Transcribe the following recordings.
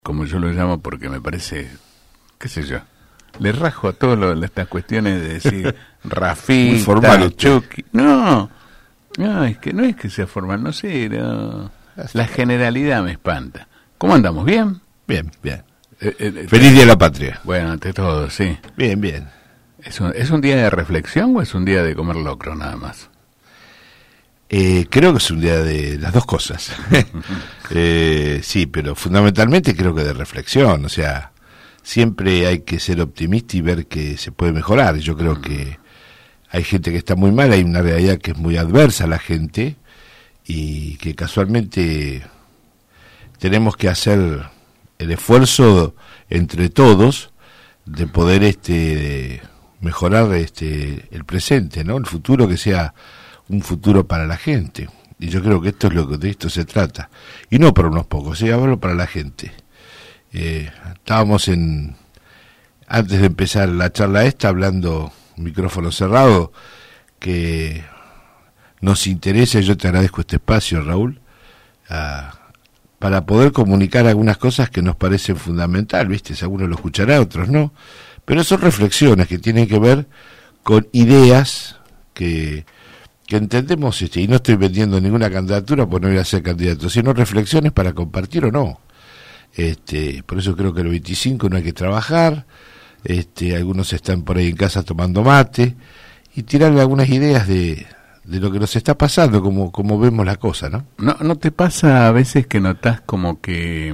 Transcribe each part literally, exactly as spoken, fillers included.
como yo lo llamo, porque me parece, qué sé yo, le rajo a todas estas cuestiones de decir Rafita, Chucky. No, no, es que no es que sea formal, no sé, no. La generalidad me espanta. ¿Cómo andamos? ¿Bien? Bien, bien. Eh, eh, Feliz Día de la Patria. Bueno, ante todo, sí. Bien, bien. ¿Es un, ¿Es un día de reflexión o es un día de comer locro nada más? Eh, creo que es un día de las dos cosas. eh, sí, pero fundamentalmente creo que de reflexión. O sea, siempre hay que ser optimista y ver que se puede mejorar. Yo creo que hay gente que está muy mal, hay una realidad que es muy adversa a la gente y que casualmente tenemos que hacer el esfuerzo entre todos de poder este mejorar este el presente, ¿no? El futuro, que sea un futuro para la gente. Y yo creo que esto es lo que de esto se trata. Y no para unos pocos, sí, hablo para la gente. Eh, estábamos en antes de empezar la charla esta hablando micrófono cerrado, que nos interesa, y yo te agradezco este espacio, Raúl, a, para poder comunicar algunas cosas que nos parecen fundamental, ¿viste? Si alguno lo escuchará, otros no, pero son reflexiones que tienen que ver con ideas que, que entendemos, este, y no estoy vendiendo ninguna candidatura, pues no voy a ser candidato, sino reflexiones para compartir o no. Este, por eso creo que el veinticinco no hay que trabajar, este, algunos están por ahí en casa tomando mate, y tirarle algunas ideas de, de lo que nos está pasando, como, como vemos la cosa, ¿no? ¿No no te pasa a veces que notás como que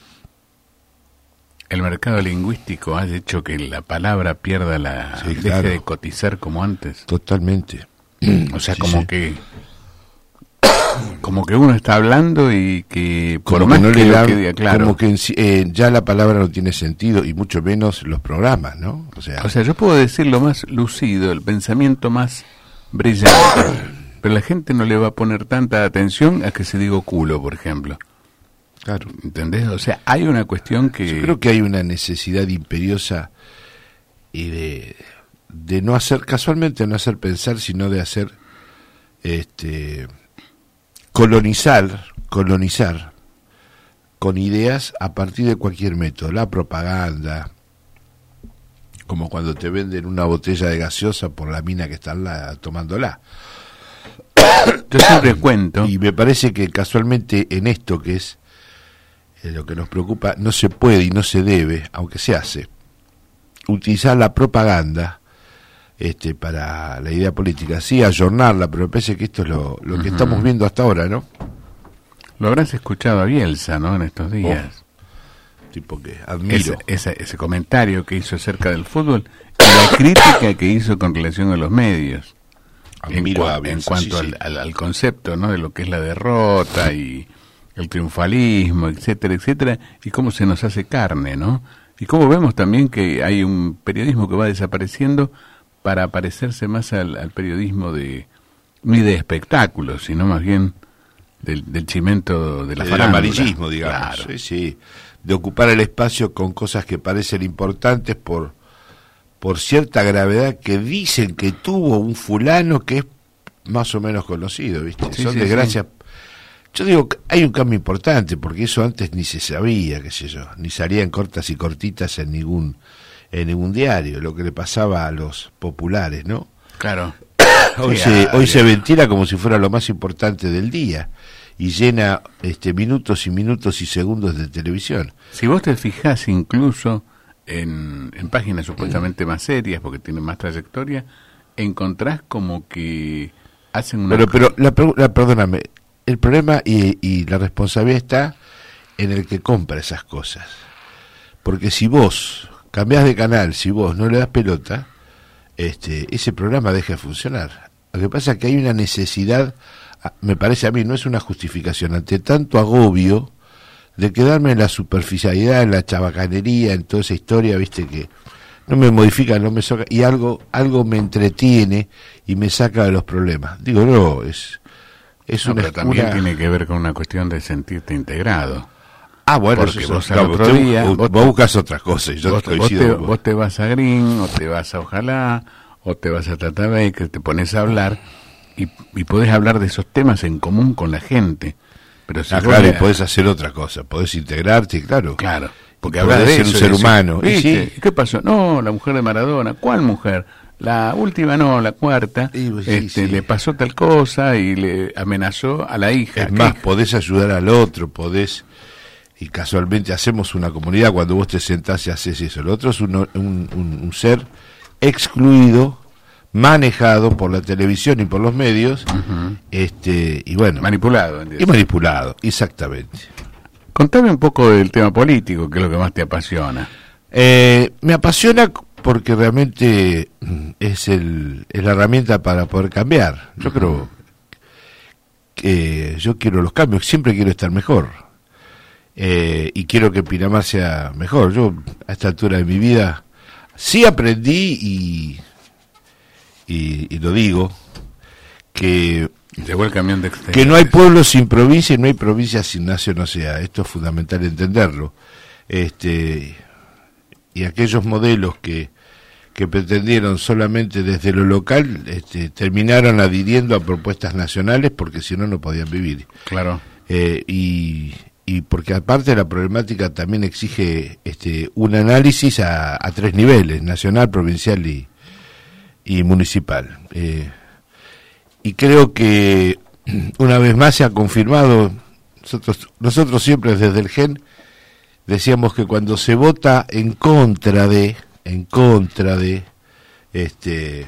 el mercado lingüístico ha hecho que la palabra pierda la... Sí, deje claro. de cotizar como antes? Totalmente. O sea, Sí, como sí. que como que uno está hablando y que por Como más que no que le lo dan, que diga, claro. como que en sí, eh, ya la palabra no tiene sentido, y mucho menos los programas, ¿no? O sea, O sea, yo puedo decir lo más lucido, el pensamiento más brillante, pero la gente no le va a poner tanta atención a que se diga culo, por ejemplo. claro. ¿Entendés? O sea, hay una cuestión que... Yo creo que hay una necesidad imperiosa y de, de no hacer, casualmente no hacer pensar, sino de hacer, este, colonizar, colonizar con ideas a partir de cualquier método, la propaganda, como cuando te venden una botella de gaseosa por la mina que están la, tomándola. Yo siempre cuento... Y me parece que casualmente en esto que es eh, lo que nos preocupa, no se puede y no se debe, aunque se hace, utilizar la propaganda este para la idea política, sí, ayornarla, pero me parece que esto es lo, lo que Ujú. estamos viendo hasta ahora, ¿no? Lo habrás escuchado a Bielsa, ¿no? En estos días. Tipo que admiro. Ese, ese, ese comentario que hizo acerca del fútbol y la crítica que hizo con relación a los medios. En, Admiro cua- a Bielsa, en cuanto sí, sí. Al, al, al concepto, ¿no? De lo que es la derrota y el triunfalismo, etcétera, etcétera, y cómo se nos hace carne, ¿no? Y cómo vemos también que hay un periodismo que va desapareciendo para parecerse más al, al periodismo de, ni de espectáculos, sino más bien del, del chimento de la Del farándula. amarillismo, digamos. Claro. Sí, sí. De ocupar el espacio con cosas que parecen importantes por, por cierta gravedad que dicen que tuvo un fulano que es más o menos conocido, ¿viste? Sí, Son sí, desgracias. Yo digo que hay un cambio importante, porque eso antes ni se sabía, qué sé yo, ni salían cortas y cortitas en ningún en ningún diario, lo que le pasaba a los populares, ¿no? Claro. Hoy Sí, se ah, hoy ya. se ventila como si fuera lo más importante del día y llena este minutos y minutos y segundos de televisión. Si vos te fijás incluso en, en páginas supuestamente más serias, porque tienen más trayectoria, encontrás como que hacen una... Pero pero la, pregu- la perdóname, el problema y, y la responsabilidad está en el que compra esas cosas. Porque si vos cambiás de canal, si vos no le das pelota, este ese programa deja de funcionar. Lo que pasa es que hay una necesidad, a- me parece a mí, no es una justificación, ante tanto agobio de quedarme en la superficialidad, en la chabacanería, en toda esa historia, viste, que no me modifica, no me saca, y algo algo me entretiene y me saca de los problemas. Digo, no, es es No, una, pero también una- tiene que ver con una cuestión de sentirte integrado. Ah, bueno, porque eso- vos al claro, otro vos te- día- vos, vos vos te- buscas otras cosas y yo Vos, vos coincido te, con vos. vos te vas a Green, o te vas a Ojalá, o te vas a Tata Baker, te pones a hablar y, y podés hablar de esos temas en común con la gente. Pero si ah, vos claro, le- y podés hacer otra cosa, podés integrarte, claro. Claro, porque Y hablas podés de ser eso, un y ser decís, humano. Y ¿viste? sí. ¿Qué pasó? No, la mujer de Maradona. ¿Cuál mujer? La última no, la cuarta. Y, pues, sí, este, sí. Le pasó tal cosa y le amenazó a la hija. Es ¿Qué más, hija? podés ayudar al otro, podés, y casualmente hacemos una comunidad cuando vos te sentás y haces eso. El otro es un, un, un, un ser excluido, manejado por la televisión y por los medios, Ujú. este y bueno, Manipulado. y ¿entiendes? manipulado, exactamente. Contame un poco del tema político, que es lo que más te apasiona. Eh, me apasiona porque realmente mm, es, el, es la herramienta para poder cambiar. Yo Ujú. creo que yo quiero los cambios, siempre quiero estar mejor. Eh, y quiero que Pinamar sea mejor. Yo a esta altura de mi vida sí aprendí y, y, y lo digo, que, Llegó el camión de exterior. que no hay pueblo sin provincia y no hay provincia sin nación. O sea, esto es fundamental entenderlo. Este, y aquellos modelos que, que pretendieron solamente desde lo local, este, terminaron adhiriendo a propuestas nacionales porque si no, no podían vivir. Claro. Eh, y, y porque aparte la problemática también exige este, un análisis a, a tres niveles, nacional, provincial y, y municipal. Eh, y creo que una vez más se ha confirmado, nosotros, nosotros siempre desde el G E N decíamos que cuando se vota en contra de, en contra de, este,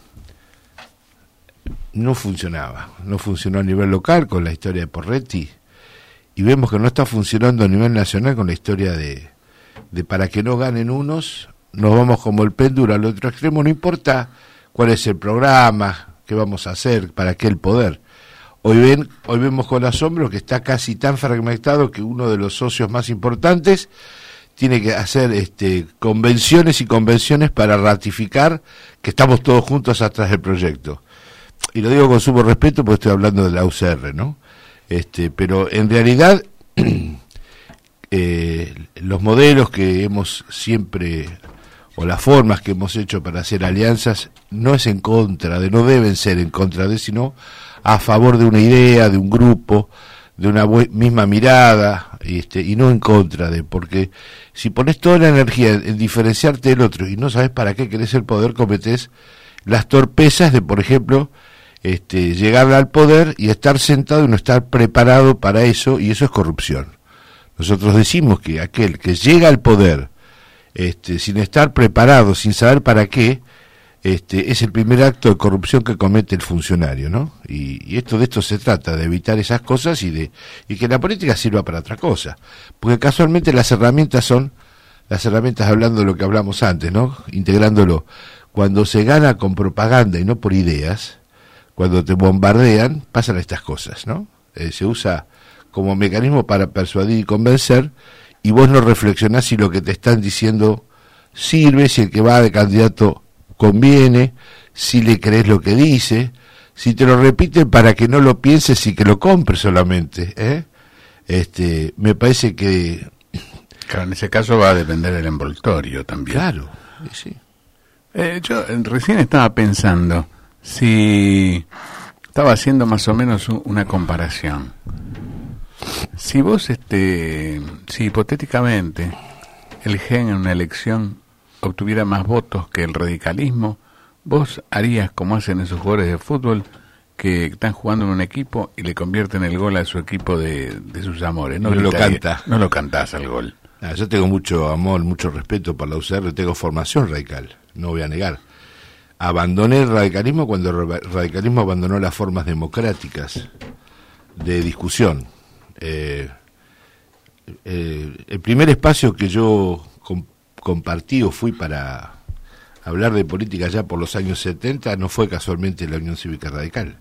no funcionaba, no funcionó a nivel local con la historia de Porretti, y vemos que no está funcionando a nivel nacional con la historia de, de para que no ganen unos, nos vamos como el péndulo al otro extremo, no importa cuál es el programa, qué vamos a hacer, para qué el poder. Hoy ven, hoy vemos con asombro que está casi tan fragmentado que uno de los socios más importantes tiene que hacer este, convenciones y convenciones para ratificar que estamos todos juntos atrás del proyecto. Y lo digo con sumo respeto porque estoy hablando de la U C R, ¿no? Este, pero en realidad eh, los modelos que hemos siempre, o las formas que hemos hecho para hacer alianzas, no es en contra de, no deben ser en contra de, sino a favor de una idea, de un grupo, de una misma mirada, este, y no en contra de, porque si pones toda la energía en, en diferenciarte del otro y no sabes para qué querés el poder, cometés las torpezas de, por ejemplo, este, llegar al poder y estar sentado y no estar preparado para eso, y eso es corrupción. Nosotros decimos que aquel que llega al poder este, sin estar preparado, sin saber para qué, este, es el primer acto de corrupción que comete el funcionario, ¿no? Y, y esto de esto se trata, de evitar esas cosas y de y que la política sirva para otra cosa, porque casualmente las herramientas son las herramientas, hablando de lo que hablamos antes, ¿no? Integrándolo, cuando se gana con propaganda y no por ideas, cuando te bombardean, pasan estas cosas, ¿no? Eh, se usa como mecanismo para persuadir y convencer, y vos no reflexionás si lo que te están diciendo sirve, si el que va de candidato conviene, si le crees lo que dice, si te lo repiten para que no lo pienses y que lo compres solamente, ¿eh? Este, me parece que... Claro, en ese caso va a depender del envoltorio también. Claro, sí. Eh, yo eh, recién estaba pensando si estaba haciendo más o menos un, una comparación. Si vos, este, si hipotéticamente el G E N en una elección obtuviera más votos que el radicalismo, vos harías como hacen esos jugadores de fútbol que están jugando en un equipo y le convierten el gol a su equipo de, de sus amores. No, No lo gritaría- canta. No lo cantás al gol. Ah, yo tengo mucho amor, mucho respeto por la U C R, tengo formación radical, no voy a negar. Abandoné el radicalismo cuando el radicalismo abandonó las formas democráticas de discusión. Eh, eh, el primer espacio que yo com- compartí o fui para hablar de política ya por los años setenta no fue casualmente la Unión Cívica Radical.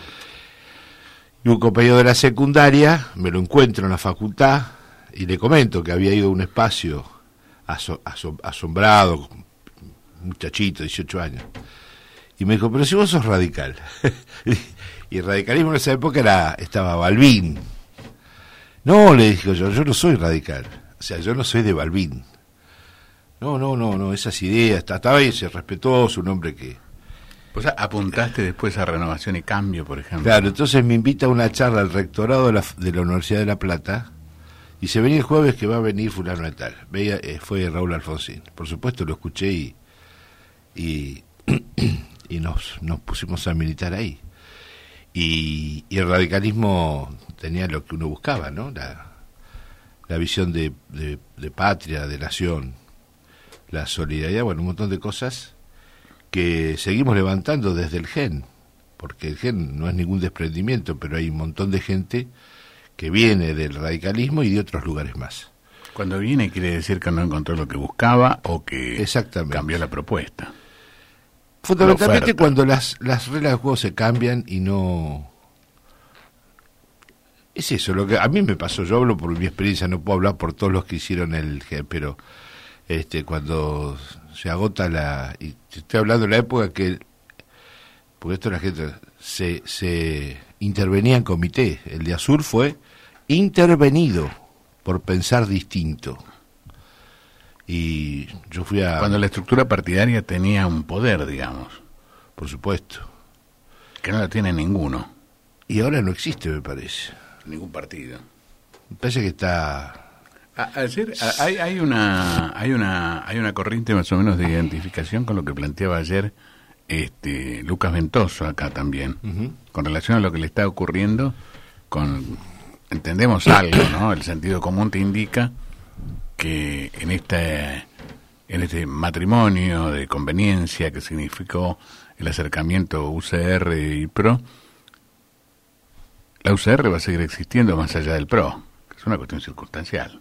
Y un compañero de la secundaria me lo encuentro en la facultad y le comento que había ido a un espacio aso- aso- asombrado, muchachito, dieciocho años. Y me dijo, pero si vos sos radical. Y el radicalismo en esa época era, estaba Balbín. No, le dije yo, yo no soy radical. O sea, yo no soy de Balbín. No, no, no, no, esas ideas, estaba ahí, se respetó, su nombre que... O sea, apuntaste después a Renovación y Cambio, por ejemplo. Claro, entonces me invita a una charla al rectorado de la, de la Universidad de La Plata, y se venía el jueves que va a venir fulano de tal. Veía, eh, fue Raúl Alfonsín. Por supuesto lo escuché y y, y nos, nos pusimos a militar ahí. Y, y el radicalismo tenía lo que uno buscaba, ¿no? La, la visión de, de, de patria, de nación, la solidaridad, bueno, un montón de cosas que seguimos levantando desde el G E N, porque el G E N no es ningún desprendimiento, pero hay un montón de gente que viene del radicalismo y de otros lugares más. Cuando viene quiere decir que no encontró lo que buscaba o que cambió la propuesta. Fundamentalmente cuando las, las reglas del juego se cambian y no... Es eso, lo que a mí me pasó, yo hablo por mi experiencia, no puedo hablar por todos los que hicieron el G E N, pero este cuando se agota la... Y estoy hablando de la época que... Porque esto la gente... Se, se intervenía en comité. El de Azul fue intervenido por pensar distinto. Y yo fui a... Cuando la estructura partidaria tenía un poder, digamos. Por supuesto. Que no la tiene ninguno. Y ahora no existe, me parece. Ningún partido. Me parece que está... A, ayer a, hay, hay una hay una hay una corriente más o menos de identificación con lo que planteaba ayer este Lucas Ventoso acá también, uh-huh. con relación a lo que le está ocurriendo con... Entendemos algo, ¿no? El sentido común te indica que en este en este matrimonio de conveniencia que significó el acercamiento U C R y P R O, la U C R va a seguir existiendo más allá del P R O, que es una cuestión circunstancial.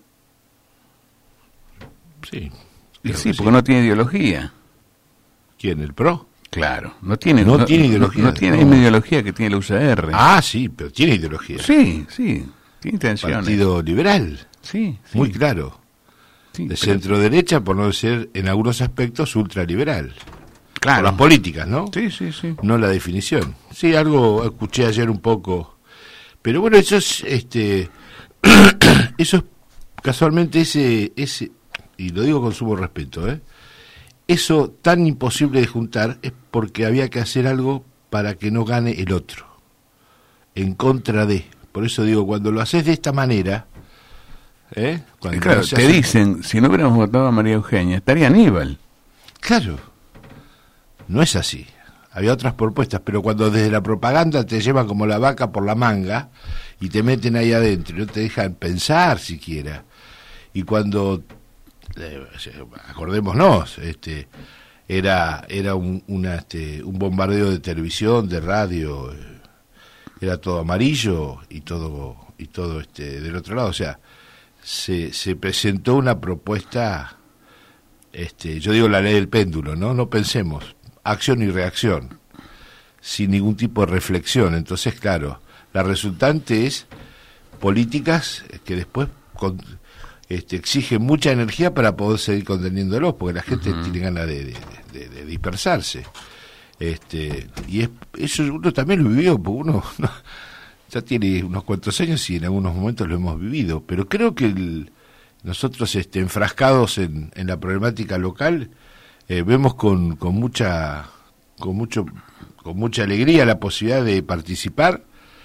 Sí. Y sí, porque sí. No tiene ideología. ¿Quién, el P R O? Claro, no tiene, no, no tiene ideología. No, no tiene la misma ideología que tiene la U C R. Ah, sí, pero tiene ideología. Sí, sí, tiene intenciones. Partido liberal. Sí, sí. Muy claro. Sí, de pero... centro derecha, por no ser en algunos aspectos ultraliberal. Claro. Por las políticas, ¿no? Sí, sí, sí. No la definición. Sí, algo escuché ayer un poco. Pero bueno, eso es, este, eso es casualmente ese, ese, y lo digo con sumo respeto, ¿eh? Eso tan imposible de juntar es porque había que hacer algo para que no gane el otro, en contra de. Por eso digo, cuando lo haces de esta manera, ¿eh? Cuando claro, te hace... dicen, si no hubiéramos votado a María Eugenia, estaría Aníbal. Claro, no es así. Había otras propuestas, pero cuando desde la propaganda te llevan como la vaca por la manga y te meten ahí adentro y no te dejan pensar siquiera, y cuando... Eh, acordémonos, este, era era un una, este, un bombardeo de televisión, de radio, eh, era todo amarillo y todo y todo este del otro lado, o sea, se se presentó una propuesta, este, yo digo la ley del péndulo, no no pensemos, acción y reacción, sin ningún tipo de reflexión. Entonces, claro, la resultante es políticas que después con, Este, exige mucha energía para poder seguir conteniéndolos, porque la gente uh-huh. tiene ganas de, de, de, de dispersarse. Este, y es, eso uno también lo vivió, porque uno no, ya tiene unos cuantos años y en algunos momentos lo hemos vivido. Pero creo que el, nosotros este, enfrascados en, en la problemática local, eh, vemos con, con mucha con mucho con mucha alegría la posibilidad de participar,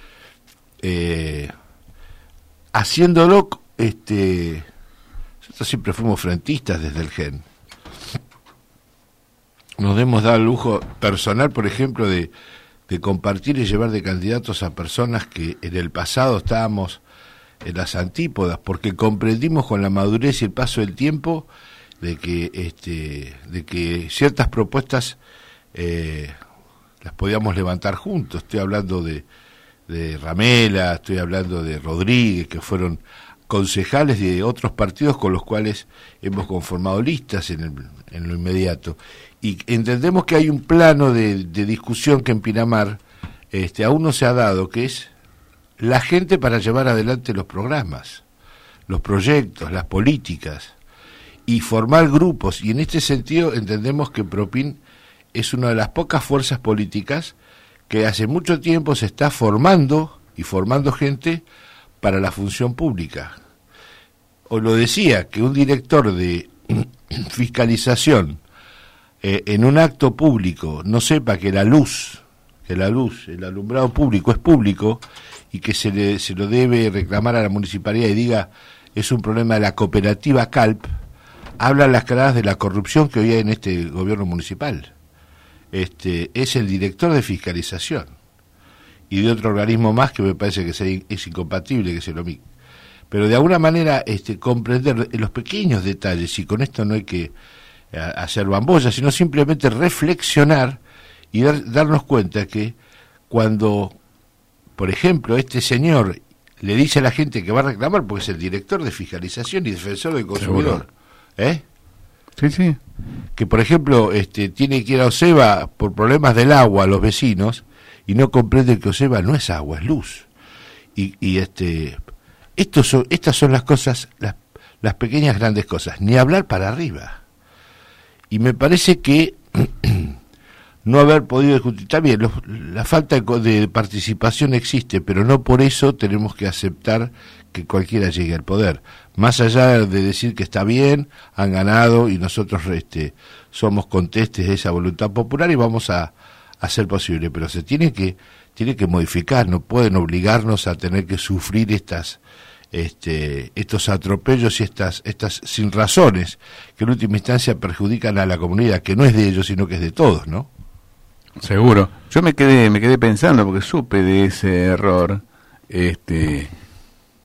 eh, haciéndolo. Este, nosotros siempre fuimos frentistas desde el G E N. Nos hemos dado el lujo personal, por ejemplo, de, de compartir y llevar de candidatos a personas que en el pasado estábamos en las antípodas, porque comprendimos con la madurez y el paso del tiempo de que este, de que ciertas propuestas eh, las podíamos levantar juntos. Estoy hablando de, de Ramela, estoy hablando de Rodríguez, que fueron concejales de otros partidos con los cuales hemos conformado listas en, el, en lo inmediato. Y entendemos que hay un plano de, de discusión que en Pinamar este, aún no se ha dado, que es la gente para llevar adelante los programas, los proyectos, las políticas, y formar grupos. Y en este sentido entendemos que Propin es una de las pocas fuerzas políticas que hace mucho tiempo se está formando y formando gente para la función pública. O lo decía, que un director de fiscalización eh, en un acto público no sepa que la luz, que la luz, el alumbrado público es público y que se, le, se lo debe reclamar a la municipalidad y diga es un problema de la cooperativa Calp, habla las claras de la corrupción que hoy hay en este gobierno municipal. Este, es el director de fiscalización y de otro organismo más que me parece que es, es incompatible, que es el O M I C. Pero de alguna manera este, comprender los pequeños detalles, y con esto no hay que a, hacer bambolla, sino simplemente reflexionar y dar, darnos cuenta que cuando, por ejemplo, este señor le dice a la gente que va a reclamar, porque es el director de fiscalización y defensor del consumidor, ¿eh? Sí, sí. Que, por ejemplo, este, tiene que ir a Oseba por problemas del agua a los vecinos y no comprende que Oseba no es agua, es luz. Y, y este, estos son, estas son las cosas, las, las pequeñas grandes cosas, ni hablar para arriba. Y me parece que no haber podido discutir, también los, la falta de participación existe, pero no por eso tenemos que aceptar que cualquiera llegue al poder. Más allá de decir que está bien, han ganado y nosotros este, somos contestes de esa voluntad popular y vamos a, a hacer posible, pero se tiene que tiene que modificar, no pueden obligarnos a tener que sufrir estas este, estos atropellos y estas estas sin razones que en última instancia perjudican a la comunidad, que no es de ellos sino que es de todos, ¿no? Seguro. Yo me quedé me quedé pensando porque supe de ese error, este